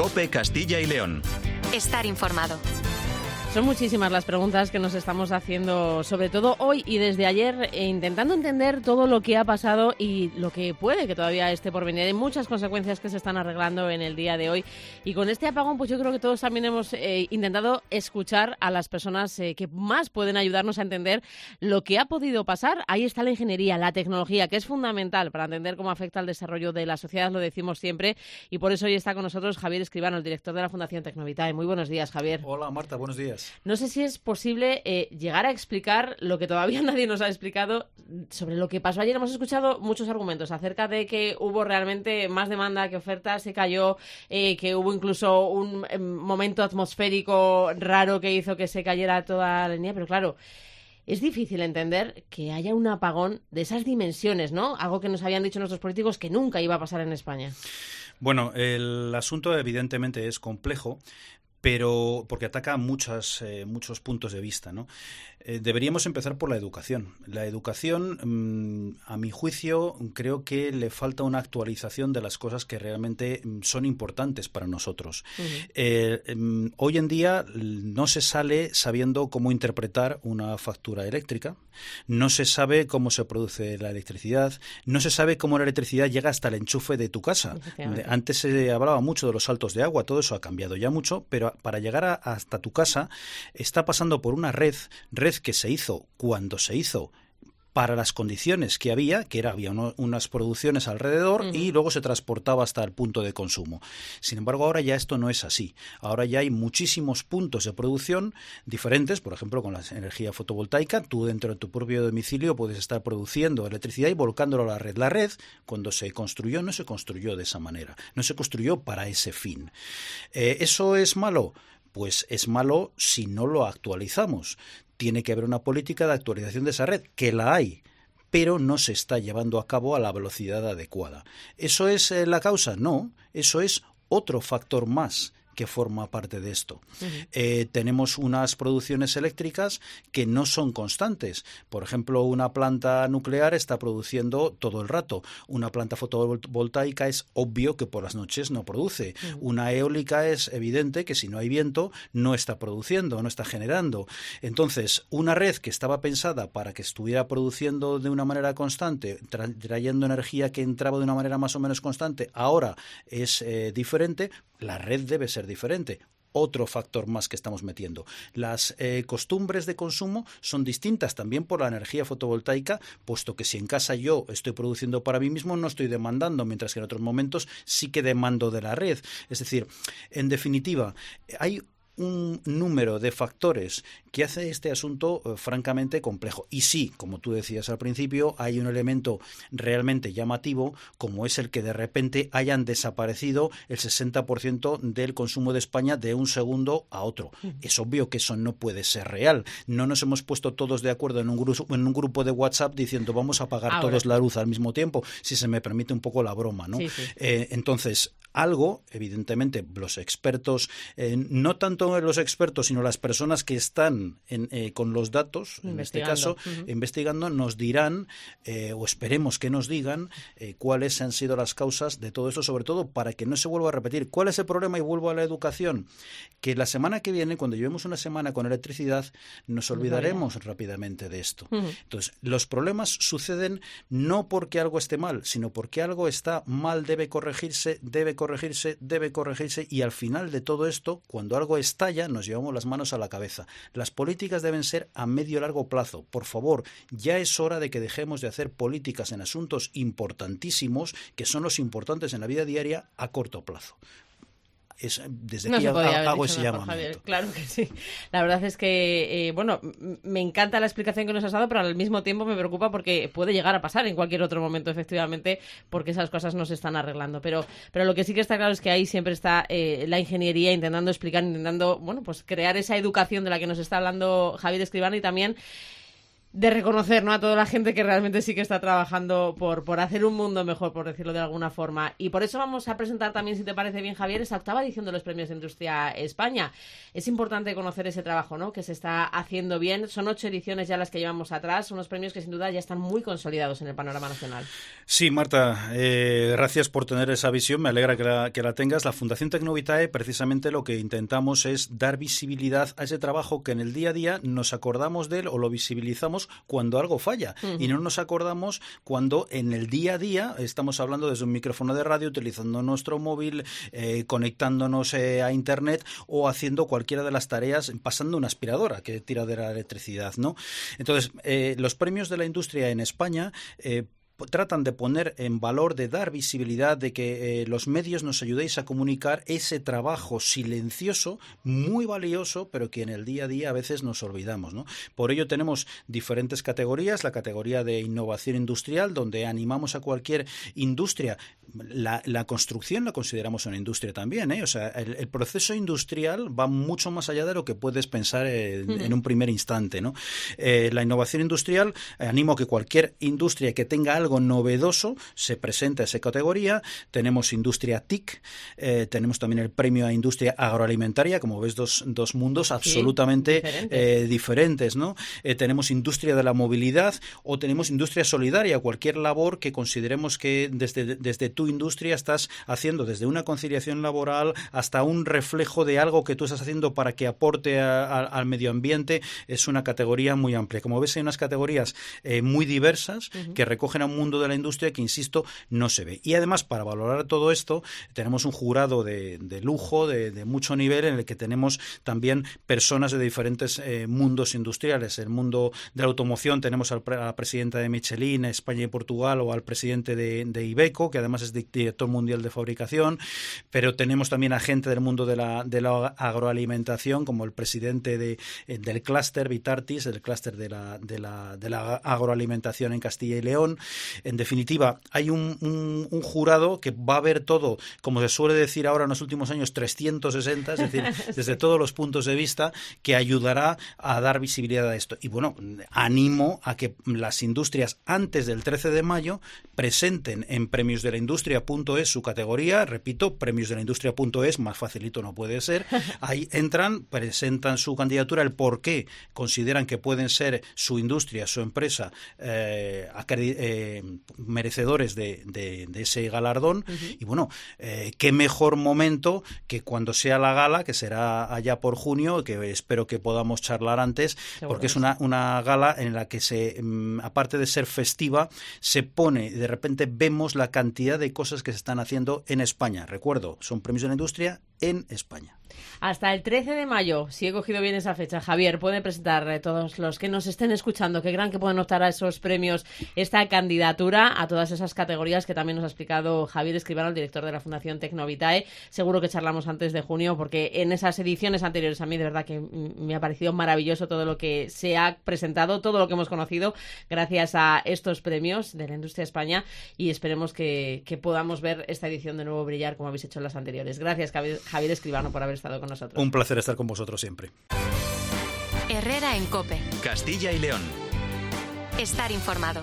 COPE Castilla y León. Estar informado. Son muchísimas las preguntas que nos estamos haciendo, sobre todo hoy y desde ayer, intentando entender todo lo que ha pasado y lo que puede que todavía esté por venir. Hay muchas consecuencias que se están arreglando en el día de hoy. Y con este apagón, pues yo creo que todos también hemos intentado escuchar a las personas que más pueden ayudarnos a entender lo que ha podido pasar. Ahí está la ingeniería, la tecnología, que es fundamental para entender cómo afecta al desarrollo de la sociedad, lo decimos siempre. Y por eso hoy está con nosotros Javier Escribano, el director de la Fundación Tecnovitae. Muy buenos días, Javier. Hola, Marta, buenos días. No sé si es posible llegar a explicar lo que todavía nadie nos ha explicado sobre lo que pasó ayer. Hemos escuchado muchos argumentos acerca de que hubo realmente más demanda que oferta, se cayó, que hubo incluso un momento atmosférico raro que hizo que se cayera toda la línea, pero claro, es difícil entender que haya un apagón de esas dimensiones, ¿no? Algo que nos habían dicho nuestros políticos que nunca iba a pasar en España. Bueno, el asunto evidentemente es complejo, pero porque ataca muchos puntos de vista, ¿no? Deberíamos empezar por la educación. La educación, a mi juicio, creo que le falta una actualización de las cosas que realmente son importantes para nosotros. Uh-huh. Hoy en día no se sale sabiendo cómo interpretar una factura eléctrica, no se sabe cómo se produce la electricidad, no se sabe cómo la electricidad llega hasta el enchufe de tu casa. Antes se hablaba mucho de los saltos de agua, todo eso ha cambiado ya mucho, pero para llegar hasta tu casa está pasando por una red que se hizo cuando se hizo para las condiciones que había, había unas producciones alrededor, uh-huh, y luego se transportaba hasta el punto de consumo. Sin embargo, ahora ya esto no es así. Ahora ya hay muchísimos puntos de producción diferentes, por ejemplo, con la energía fotovoltaica. Tú dentro de tu propio domicilio puedes estar produciendo electricidad y volcándolo a la red. La red, cuando se construyó, no se construyó de esa manera. No se construyó para ese fin. ¿Eso es malo? Pues es malo si no lo actualizamos. Tiene que haber una política de actualización de esa red, que la hay, pero no se está llevando a cabo a la velocidad adecuada. ¿Eso es la causa? No, eso es otro factor más que forma parte de esto. Uh-huh. Tenemos unas producciones eléctricas que no son constantes. Por ejemplo, una planta nuclear está produciendo todo el rato. Una planta fotovoltaica es obvio que por las noches no produce. Uh-huh. Una eólica es evidente que si no hay viento no está produciendo, no está generando. Entonces, una red que estaba pensada para que estuviera produciendo de una manera constante, trayendo energía que entraba de una manera más o menos constante, ahora es diferente. La red debe ser diferente. Otro factor más que estamos metiendo. Las costumbres de consumo son distintas también por la energía fotovoltaica, puesto que si en casa yo estoy produciendo para mí mismo, no estoy demandando, mientras que en otros momentos sí que demando de la red. Es decir, en definitiva, hay un número de factores que hace este asunto francamente complejo. Y sí, como tú decías al principio, hay un elemento realmente llamativo, como es el que de repente hayan desaparecido el 60% del consumo de España de un segundo a otro. Es obvio que eso no puede ser real. No nos hemos puesto todos de acuerdo en un grupo de WhatsApp diciendo vamos a apagar todos la luz al mismo tiempo, si se me permite un poco la broma, ¿no? Sí, sí. Entonces, algo, evidentemente, los expertos, no tanto los expertos, sino las personas que están con los datos, en este caso, investigando, nos dirán, o esperemos que nos digan, cuáles han sido las causas de todo esto, sobre todo para que no se vuelva a repetir. ¿Cuál es el problema? Y vuelvo a la educación. Que la semana que viene, cuando llevemos una semana con electricidad, nos olvidaremos rápidamente de esto. Entonces, los problemas suceden no porque algo esté mal, sino porque algo está mal, debe corregirse, y al final de todo esto, cuando algo estalla, nos llevamos las manos a la cabeza. Las políticas deben ser a medio y largo plazo. Por favor, ya es hora de que dejemos de hacer políticas en asuntos importantísimos, que son los importantes en la vida diaria, a corto plazo. Desde aquí hago ese llamamiento. Javier, claro que sí. La verdad es que, me encanta la explicación que nos has dado, pero al mismo tiempo me preocupa porque puede llegar a pasar en cualquier otro momento, efectivamente, porque esas cosas no se están arreglando. Pero lo que sí que está claro es que ahí siempre está la ingeniería intentando explicar, intentando, crear esa educación de la que nos está hablando Javier Escribano y también de reconocer, ¿no?, a toda la gente que realmente sí que está trabajando por hacer un mundo mejor, por decirlo de alguna forma. Y por eso vamos a presentar también, si te parece bien, Javier, esta 8ª edición de los Premios de Industria España. Es importante conocer ese trabajo, ¿no?, que se está haciendo bien. Son 8 ediciones ya las que llevamos atrás, unos premios que sin duda ya están muy consolidados en el panorama nacional. Sí, Marta, gracias por tener esa visión, me alegra que la tengas. La Fundación Tecnovitae, precisamente lo que intentamos es dar visibilidad a ese trabajo que en el día a día nos acordamos de él o lo visibilizamos cuando algo falla, y no nos acordamos cuando en el día a día estamos hablando desde un micrófono de radio, utilizando nuestro móvil, conectándonos a internet o haciendo cualquiera de las tareas, pasando una aspiradora que tira de la electricidad, ¿no? Entonces, los premios de la industria en España tratan de poner en valor, de dar visibilidad, de que los medios nos ayudéis a comunicar ese trabajo silencioso, muy valioso, pero que en el día a día a veces nos olvidamos, ¿no? Por ello tenemos diferentes categorías, la categoría de innovación industrial, donde animamos a cualquier industria. La construcción la consideramos una industria también, ¿eh? O sea, el proceso industrial va mucho más allá de lo que puedes pensar en un primer instante, ¿no? La innovación industrial, animo a que cualquier industria que tenga algo novedoso se presenta a esa categoría. Tenemos industria TIC, tenemos también el premio a industria agroalimentaria, como ves, dos mundos absolutamente diferentes, ¿no? Tenemos industria de la movilidad o tenemos industria solidaria, cualquier labor que consideremos que desde tu industria estás haciendo, desde una conciliación laboral hasta un reflejo de algo que tú estás haciendo para que aporte al medio ambiente. Es una categoría muy amplia. Como ves, hay unas categorías muy diversas que recogen a un mundo de la industria que, insisto, no se ve. Y además, para valorar todo esto, tenemos un jurado de lujo, de mucho nivel, en el que tenemos también personas de diferentes mundos industriales. El mundo de la automoción tenemos a la presidenta de Michelin, España y Portugal, o al presidente de Iveco, que además es director mundial de fabricación, pero tenemos también a gente del mundo de la agroalimentación, como el presidente del clúster Vitartis, el clúster de la agroalimentación en Castilla y León. En definitiva, hay un jurado que va a ver todo, como se suele decir ahora en los últimos años, 360, es decir, desde todos los puntos de vista, que ayudará a dar visibilidad a esto. Y bueno, animo a que las industrias antes del 13 de mayo presenten en premiosdelaindustria.es su categoría. Repito, premiosdelaindustria.es, más facilito no puede ser. Ahí entran, presentan su candidatura, el por qué consideran que pueden ser su industria, su empresa, merecedores de ese galardón. Y bueno, qué mejor momento que cuando sea la gala, que será allá por junio, que espero que podamos charlar antes, porque es una gala en la que aparte de ser festiva, se pone, de repente vemos la cantidad de cosas que se están haciendo en España. Recuerdo, son premios de la industria en España. Hasta el 13 de mayo, si he cogido bien esa fecha, Javier, pueden presentar todos los que nos estén escuchando, que crean que pueden optar a esos premios, esta candidatura a todas esas categorías que también nos ha explicado Javier Escribano, el director de la Fundación Tecnovitae. Seguro que charlamos antes de junio, porque en esas ediciones anteriores a mí de verdad que me ha parecido maravilloso todo lo que se ha presentado, todo lo que hemos conocido gracias a estos premios de la Industria España, y esperemos que podamos ver esta edición de nuevo brillar como habéis hecho en las anteriores. Gracias, Javier Escribano, por haber estado con nosotros. Un placer estar con vosotros siempre. Herrera en COPE. Castilla y León. Estar informado.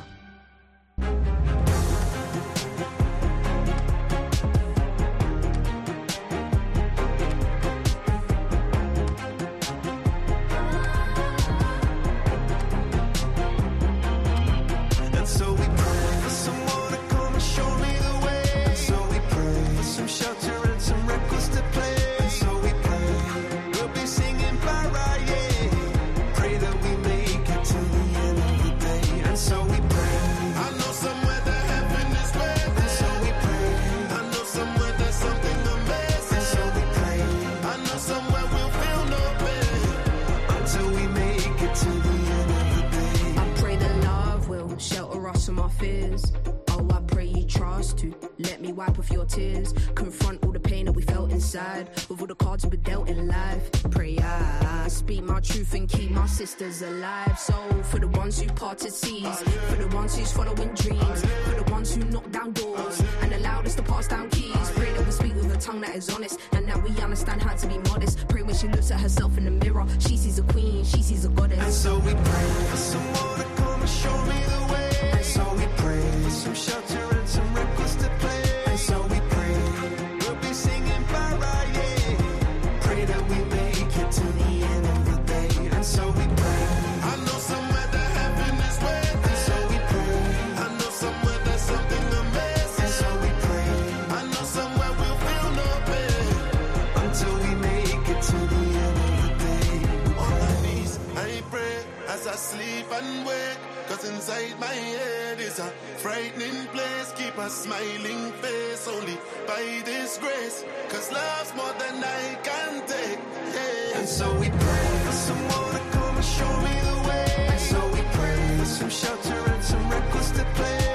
Wipe off your tears, confront all the pain that we felt inside, with all the cards we dealt in life. Pray I speak my truth and keep my sisters alive. So for the ones who parted seas, for the ones who's following dreams, for the ones who knock down doors and allowed us to pass down keys, pray that we speak with a tongue that is honest, and that we understand how to be modest. Pray when she looks at herself in the mirror, she sees a queen, she sees a goddess. And so we pray for someone to come and show me the way. And so we pray for some shelter and some records to play. And so we pray we'll be singing para, yeah. Pray that we make it to the end of the day. And so we pray. I know somewhere that heaven is waiting. And so we pray. I know somewhere there's something amazing. And so we pray. I know somewhere we'll feel no pain until we make it to the end of the day. On my knees, I pray as I sleep and wake. Cause inside my head is a frightening place. Keep a smiling face only by this grace. Cause love's more than I can take, yeah. And so we pray for someone to come and show me the way. And so we pray for some shelter and some records to play.